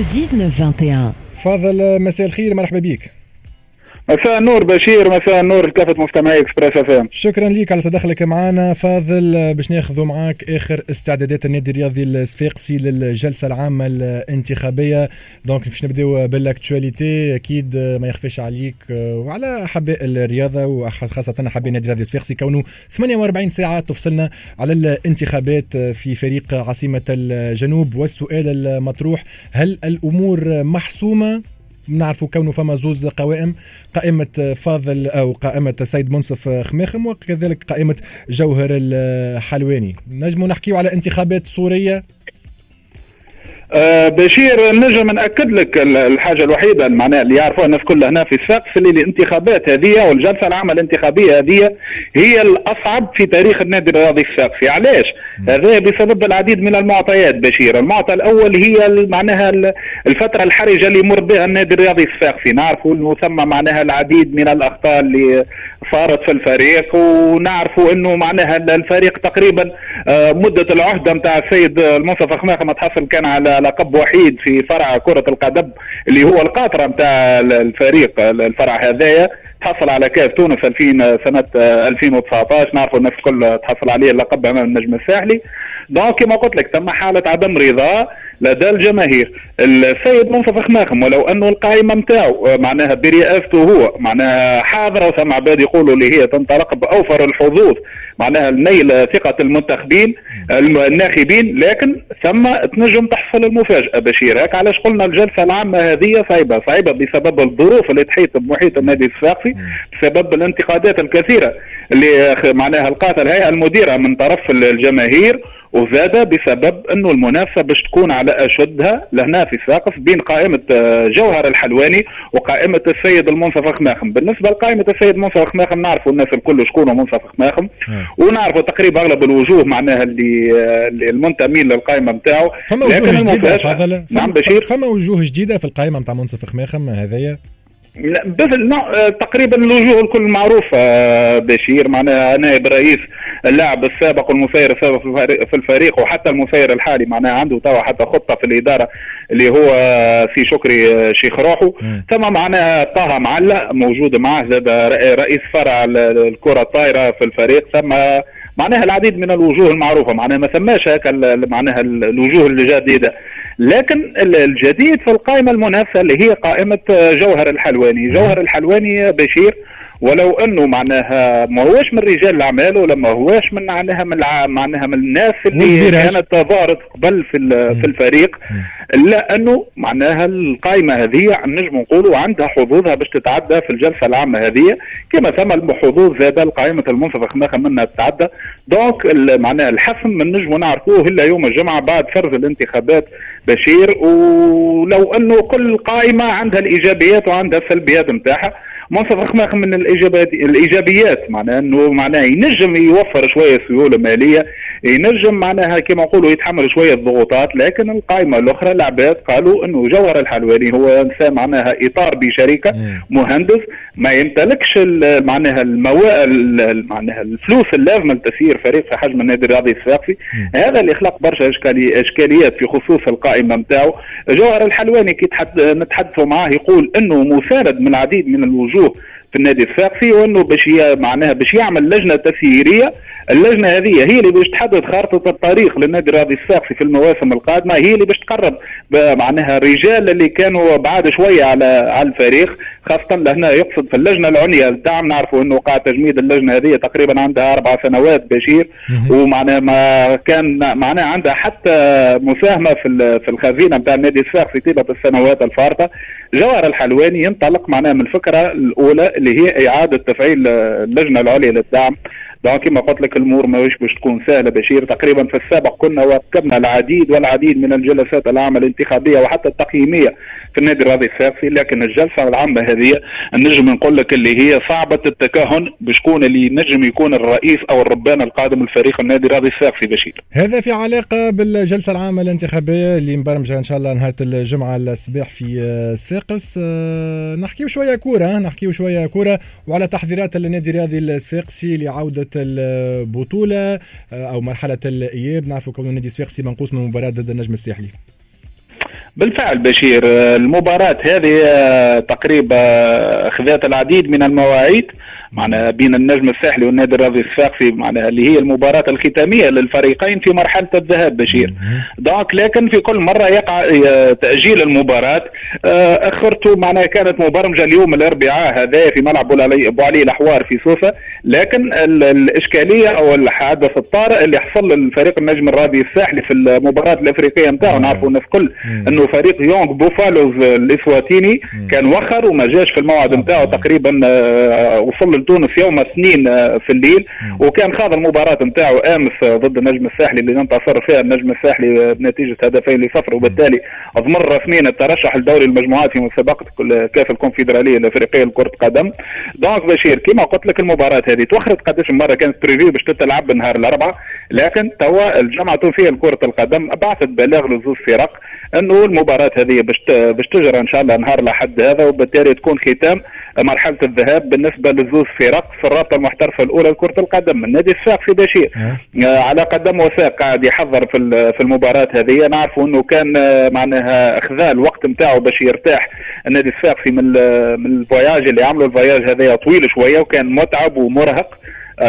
19-21. فاضل مساء الخير، مرحبا بك. مساء النور بشير، مساء النور لكافة مستمعي اكسبريس اف ام. شكرا ليك على تدخلك معنا. فاضل باش ناخذوا معاك اخر استعدادات النادي الرياضي الصفاقسي للجلسه العامه الانتخابيه. دونك باش نبداو بالاكtualité. اكيد ما يخفيش عليك وعلى احباء الرياضه وخاصه احباء النادي الرياضي الصفاقسي كونه 48 ساعه تفصلنا على الانتخابات في فريق عاصمه الجنوب. والسؤال المطروح: هل الامور محسومه؟ نعرفوا كونه فما زوز قوائم، قائمة فاضل أو قائمة السيد منصف خماخم وكذلك قائمة جوهر الحلواني. نجموا نحكيو على انتخابات صورية؟ بشير، نجم نأكد لك الحاجة الوحيدة معناها اللي يعرفوها الناس كلها هنا في السقف، اللي الانتخابات هذه والجلسة العامة الانتخابية هذه هي الأصعب في تاريخ النادي الرياضي السقفي. علاش؟ هذا بسبب العديد من المعطيات بشير. المعطى الأول هي معناها الفترة الحرجة اللي يمر بها النادي الرياضي السقفي. نعرفوا أنه ثم معناها العديد من الأخطاء اللي صارت في الفريق، ونعرفوا أنه معناها الفريق تقريبا مدة العهدة متاع السيد المنصف خماخم تحصل كان على لقب وحيد في فرع كرة القدم اللي هو القاطرة متاع الفريق. الفرع هذايا تحصل على كاس تونس سنة 2019، نعرفوا الناس الكل تحصل عليه اللقب امام النجم الساحلي. دونك كما قلت لك ثم حالة عدم رضا لدى الجماهير. السيد منصف خماخم ولو انه القائمة متاعو معناها برئاسته هو معناها حاضرة، وسمع عباد يقولوا اللي هي تنطلق باوفر الحظوظ معناها نيل ثقة المنتخبين الناخبين، لكن ثم تنجم تحصل المفاجأة بشير. هيك علاش قلنا الجلسة العامة هذه صعيبة بسبب الظروف اللي تحيط بمحيط النادي الصفاقسي، بسبب الانتقادات الكثيرة اللي معناها القاتل الهيئة المديرة من طرف الجماهير، وزاد بسبب انه المنافسه باش تكون على اشدها لهنا في الساقف بين قائمه جوهر الحلواني وقائمه السيد المنصف خماخم. بالنسبه لقائمه السيد منصف خماخم نعرفوا الناس الكل شكون منصف خماخم، ونعرفوا تقريبا اغلب الوجوه معناها اللي المنتمين للقائمه نتاعو. فما وجوه جديده نعم بشير، فما وجوه جديده في القائمه نتاع منصف خماخم هذايا. تقريبا الوجوه الكل معروفه بشير، معناها نائب رئيس اللاعب السابق والمسير السابق في الفريق، وحتى المسير الحالي معناها عنده توا حتى خطه في الاداره اللي هو سي شكري شيخ روحو. ثم معناها طه معلق موجود معه زاد رئيس فرع الكره الطايره في الفريق. ثم معناها العديد من الوجوه المعروفه، معناها ما ثماش هكا معناها الوجوه الجديده. لكن الجديد في القائمه المنافسه اللي هي قائمه جوهر الحلواني. جوهر الحلواني بشير ولو انه معناها ما هوش من رجال الاعمال ولا ما هوش من معناها من الناس اللي كانت ظهرت قبل في الفريق، الا انه معناها القائمه هذه نجم نقولوا عندها حظوظها باش تتعدى في الجلسه العامه هذه، كما ثم الحظوظ زاد القائمه المنصف خماخم منها تتعدى. دونك معناها الحسم من نجم نعرفوه الا يوم الجمعه بعد فرز الانتخابات بشير. ولو انه كل قائمه عندها الايجابيات وعندها السلبيات نتاعها. منصف خماخم من الايجابيات معناها انه معناها ينجم يوفر شويه سيوله ماليه، ينجم معناها كما نقولوا يتحمل شويه ضغوطات. لكن القائمه الاخرى العباد قالوا انه جوهر الحلواني هو انسان معناها اطار بشركه مهندس ما يمتلكش معناها معناها الفلوس اللازمه لتسيير فريق في حجم النادي الرياضي الصفاقسي. هذا اللي خلق برشا اشكاليات في خصوص القائمه نتاعو. جوهر الحلواني كي نتحدثوا معاه يقول انه مساند من العديد من الوجوه في النادي الصفاقسي، وانه باش يعمل لجنه تسييريه. اللجنه هذه هي اللي باش تحدد خارطه الطريق للنادي الرياضي الصفاقسي في المواسم القادمه، هي اللي باش تقرب معناها الرجال اللي كانوا بعاد شويه على الفريق، خاصه لهنا يقصد في اللجنه العليا للدعم. نعرفوا انه قاعه تجميد اللجنه هذه تقريبا عندها 4 سنوات بشير، ومعناها ما كان معناها عندها حتى مساهمه في الخزينه نتاع النادي الصفاقسي طيله السنوات الفارطه. جوهر الحلواني ينطلق معناها من الفكره الاولى اللي هي اعاده تفعيل اللجنه العليا للدعم. دونك كما قلت لك الامور ماهيش باش تكون سهله بشير. تقريبا في السابق كنا وكبنا العديد من الجلسات العامه الانتخابيه وحتى التقييميه في النادي الرياضي الصفاقسي، لكن الجلسه العامه هذه نجم نقول لك اللي هي صعبه التكهن بشكون اللي نجم يكون الرئيس او الربان القادم للفريق النادي الرياضي الصفاقسي بشير. هذا في علاقه بالجلسه العامه الانتخابيه اللي مبرمجه ان شاء الله نهار الجمعه الصباح في صفاقس. نحكيو شويه كوره وعلى تحضيرات النادي الرياضي الصفاقسي لعوده البطوله او مرحله الاياب. نعرفوا كون النادي الصفاقسي منقوص من مباراه ضد النجم الساحلي. بالفعل بشير، المباراة هذه تقريبا أخذت العديد من المواعيد معناها بين النجم الساحلي والنادي الرياضي الصفاقسي، معناها اللي هي المباراة الختامية للفريقين في مرحلة الذهاب بشير. دونك لكن في كل مرة يقع تأجيل المباراة. أخرته معناها كانت مبرمجة اليوم الأربعاء هذا في ملعب أبو علي الأحوار في سوسة، لكن الإشكالية أو الحادث الطارئ اللي حصل للفريق النجم الرياضي الساحلي في المباراة الأفريقية نتاعو، نعرفوا الناس الكل أنه فريق يونغ بوفالوز الإسواتيني كان وخر وما جاش في الموعد نتاعو، تقريبا وصل لتونس يوم الاثنين في الليل، وكان خاض المباراة نتاعو امس ضد النجم الساحلي اللي انتصر فيها النجم الساحلي بنتيجة 2-0، وبالتالي اضمن رسميا الترشح لدوري المجموعات في مسابقة كاس الكونفدرالية الافريقية لكرة القدم. دونك بشير كما قلت لك المباراة هذه توخرت قداش مرة، كانت بريفيو باش تتلعب نهار الاربعاء، لكن توا الجامعة التونسية لكرة القدم بعثت بلاغ لزوز فرق انه المباراة هذه باش تجرى ان شاء الله نهار الاحد هذا، وبالتالي تكون ختام مرحلة الذهاب بالنسبة لزوز فرق في الرابطة المحترفة الأولى لكرة القدم. النادي الصفاقسي بشير على قدم وساق قاعد يحضر في المباراة هذه. نعرفوا أنه كان معناها أخذ الوقت نتاعو باش يرتاح النادي الصفاقسي من الفواياج اللي عملوا. الفواياج هذا طويل شوية وكان متعب ومرهق.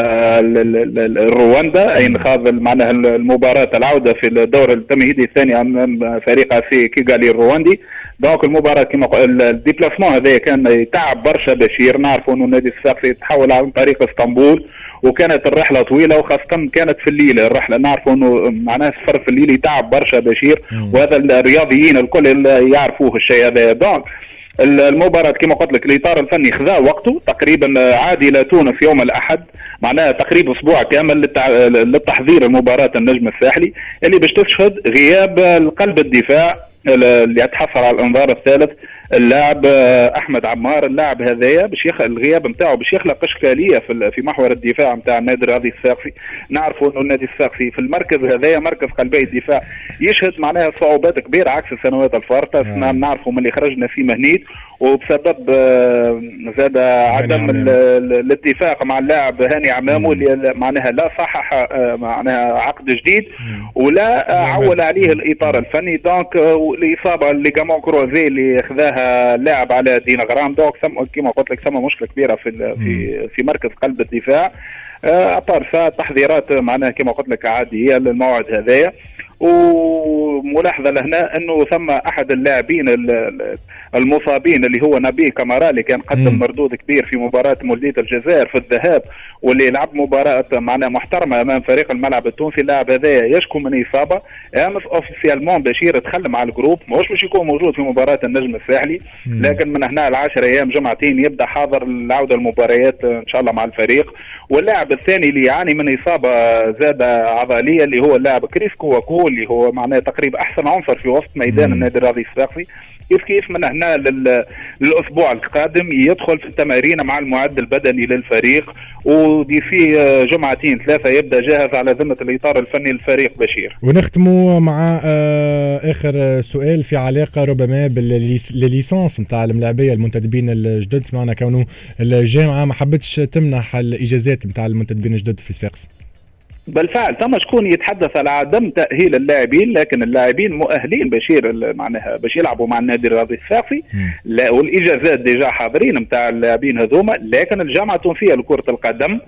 رواندا أين خاض معناها المباراة العودة في الدور التمهيدي الثاني أمام فريق سي كيغالي الرواندي. دونك المباراة كما الديبلاسمون هذا كان يتعب برشا بشير. نعرفوا انه النادي الصفاقسي يتحول عن طريق اسطنبول، وكانت الرحلة طويلة وخاصة كانت في الليل الرحلة. نعرفوا انه معناها السفر في الليل يتعب برشا بشير، وهذا الرياضيين الكل يعرفوه الشيء هذا. دونك المباراة كما قلت لك الإطار الفني خذا وقته تقريبا، عاد إلى تونس يوم الأحد، معناها تقريبا أسبوع كامل للتحضير المباراة النجم الساحلي اللي باش تشهد غياب القلب الدفاع اللي يتحصل على الانذار الثالث اللاعب احمد عمار. اللاعب هذايا باش الغياب نتاعو باش يخلق اشكاليه في محور الدفاع نتاع النادي الرياضي الصفاقسي. نعرفوا انه النادي الصفاقسي في المركز هذايا مركز قلبي الدفاع يشهد معناها صعوبات كبيره عكس السنوات الفارطه. نعرفوا من اللي خرجنا في مهنيت، وبسبب زاد عدم الاتفاق مع اللاعب هاني عمامو اللي معناها لا صحح معناها عقد جديد ولا عول عليه الاطار الفني. دونك الاصابه اللي جامون كروزي اللي خذاها اللاعب على دينغرام، دونك كما قلت لك ثم مشكله كبيره في مركز قلب الدفاع. ابار تحذيرات معناها كما قلت لك عاديه للموعد هذايا. وملاحظه لهنا انه ثم احد اللاعبين المصابين اللي هو نبيه كامارا اللي كان قدم مردود كبير في مباراه مولودية الجزائر في الذهاب، واللي لعب مباراه معناها محترمه امام فريق الملعب التونسي. اللاعب هذا يشكو من اصابه امس اوفيسيالمون بشير تخلى مع الجروب، مش باش يكون موجود في مباراه النجم الساحلي، لكن من هنا 10 ايام جمعتين يبدا حاضر العوده المباريات ان شاء الله مع الفريق. واللاعب الثاني اللي يعاني من اصابه زاد عضليه اللي هو اللاعب كريس كواكو اللي هو معناه تقريبا احسن عنصر في وسط ميدان النادي الرياضي الصفاقسي. كيف من هنا للاسبوع القادم يدخل في التمارين مع المعد البدني للفريق، ودي فيه جمعتين 3 يبدا جاهز على ذمه الاطار الفني للفريق بشير. ونختموا مع اخر سؤال في علاقه ربما بالليسانس نتاع الملاعبيه المنتدبين الجدد. سمعنا كونه الجامعه ما حبتش تمنح الاجازات نتاع المنتدبين الجدد في صفاقس. بالفعل ثم شكون يتحدث على عدم تأهيل اللاعبين، لكن اللاعبين مؤهلين بشير معناها باش يلعبوا مع النادي الرياضي الصفاقسي، والاجازات ديجا حاضرين نتاع اللاعبين هذوما. لكن الجامعه التونسيه لكره القدم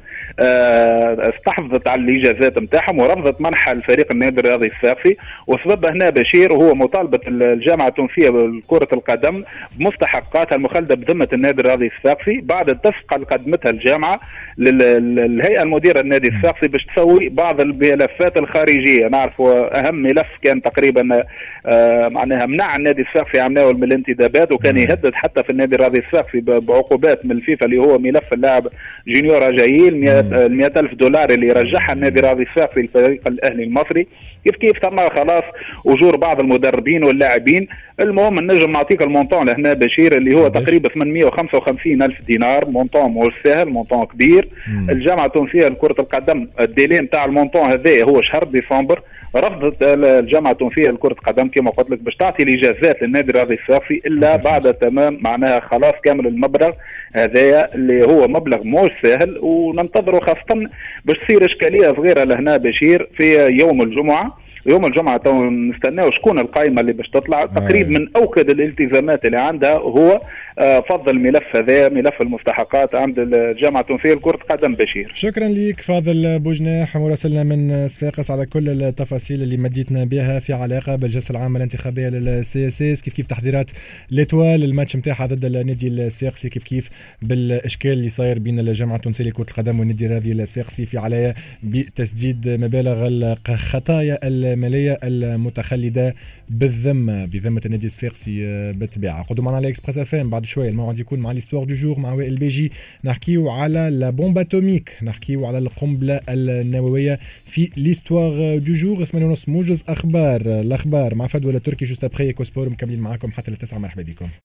استحفظت على الاجازات نتاعهم ورفضت منح الفريق النادي الرياضي الصفاقسي، وسببها هنا بشير هو مطالبه الجامعه التونسيه لكره القدم بمستحقاتها المخلده بذمه النادي الرياضي الصفاقسي بعد التصفقه اللي قدمتها الجامعه للهيئه المديره النادي الصفاقسي باش تسوي بعض الملفات الخارجيه. نعرفوا اهم ملف كان تقريبا معناها منع النادي الصفاقسي عمناول من الانتدابات، وكان يهدد حتى في النادي الرياضي الصفاقسي بعقوبات من الفيفا اللي هو ملف اللاعب جونيور اجايل $100,000 اللي رجعها النادي الرياضي الصفاقسي للفريق الاهلي المصري. كيف ثم خلاص اجور بعض المدربين واللاعبين. المهم النجم نعطيك المونطون لهنا بشير اللي هو تقريبا $855,000، مونطون مش سهل، مونطون كبير. الجامعه التونسيه لكره القدم الديلي نتاع المونطون هذا هو شهر ديسمبر. رفضت الجامعه التونسيه لكره القدم كما قلت لك باش تعطي الاجازات للنادي الرياضي الصفاقسي الا بعد تمام معناها خلاص كامل المبلغ هذايا اللي هو مبلغ مش سهل. وننتظروا خاصه باش تصير اشكاليه صغيره لهنا بشير في يوم الجمعه يوم الجمعه تو نستناو شكون القائمه اللي باش تطلع. تقريبا من اوكد الالتزامات اللي عندها هو فضل الملف هذا، ملف المستحقات عند الجامعه التونسيه لكره قدم. بشير، شكرا لك فاضل بوجناح مراسلنا من صفاقس على كل التفاصيل اللي مديتنا بها في علاقه بالجلسه العامه الانتخابيه للسي اس اس، كيف تحضيرات ليتوال الماتش نتاعها ضد النادي الصفاقسي، كيف بالاشكال اللي صاير بين الجامعه التونسيه لكره القدم والنادي الرياضي الصفاقسي في علايا بتسديد مبالغ الخطايا الماليه المتخلده بذمه النادي الصفاقسي بالطبيعه. قدوا معنا على اكسبريس اف ام بعد شويه، الموعد يكون مع ليستوار دو جور مع وائل بيجي، نحكيو على لا بومب اتوميك، نحكيو على القنبله النوويه في ليستوار دو جور. 8:30 موجز الاخبار مع فدوى التركي جوست ابري ايكو سبور، مكملين معاكم حتى ل9. مرحبا بكم.